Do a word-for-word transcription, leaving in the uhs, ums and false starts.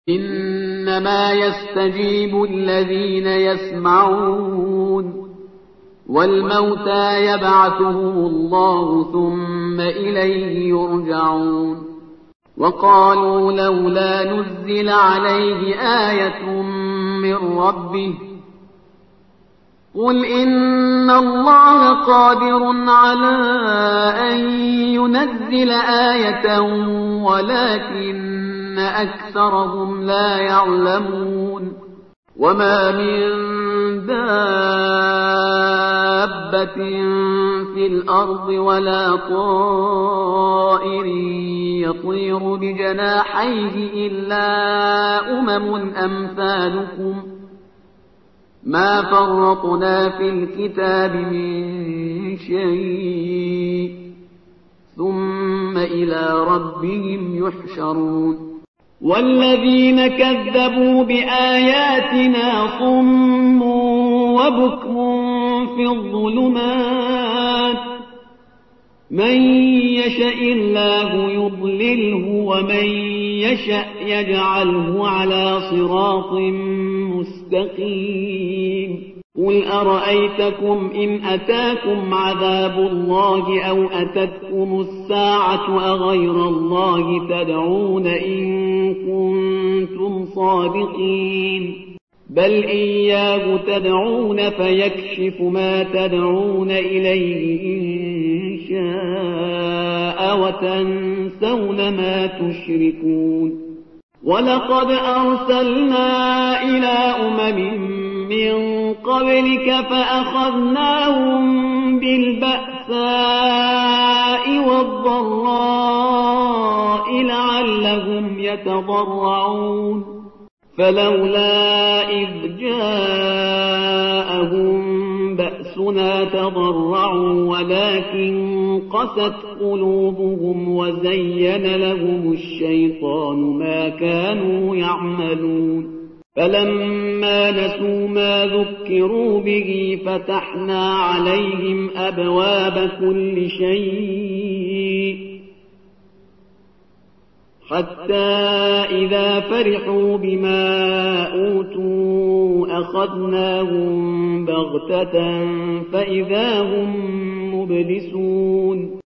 إنما يستجيب الذين يسمعون والموتى يبعثهم الله ثم إليه يرجعون وقالوا لولا نزل عليه آية من ربه قل إن الله قادر على أن ينزل آية ولكن أكثرهم لا يعلمون وما من دابة في الأرض ولا طائر يطير بجناحيه إلا أمم أمثالكم ما فرطنا في الكتاب من شيء ثم إلى ربهم يحشرون والذين كذبوا بآياتنا صم وبكم في الظلمات من يشاء الله يضلله ومن يشاء يجعله على صراط مستقيم قل أرأيتكم إن أتاكم عذاب الله أو أتتكم الساعة أغير الله تدعون إن كنتم صادقين بل إياه تدعون فيكشف ما تدعون إليه إن شاء وتنسون ما تشركون ولقد أرسلنا إلى أمم من قبلك فأخذناهم بالبأساء والضراء لعلهم يتضرعون فلولا إذ جاءهم بأسنا تضرعوا ولكن قست قلوبهم وزين لهم الشيطان ما كانوا يعملون فلما نسوا ما ذكروا به فتحنا عليهم أبواب كل شيء حتى إذا فرحوا بما أوتوا أخذناهم بغتة فإذا هم مبلسون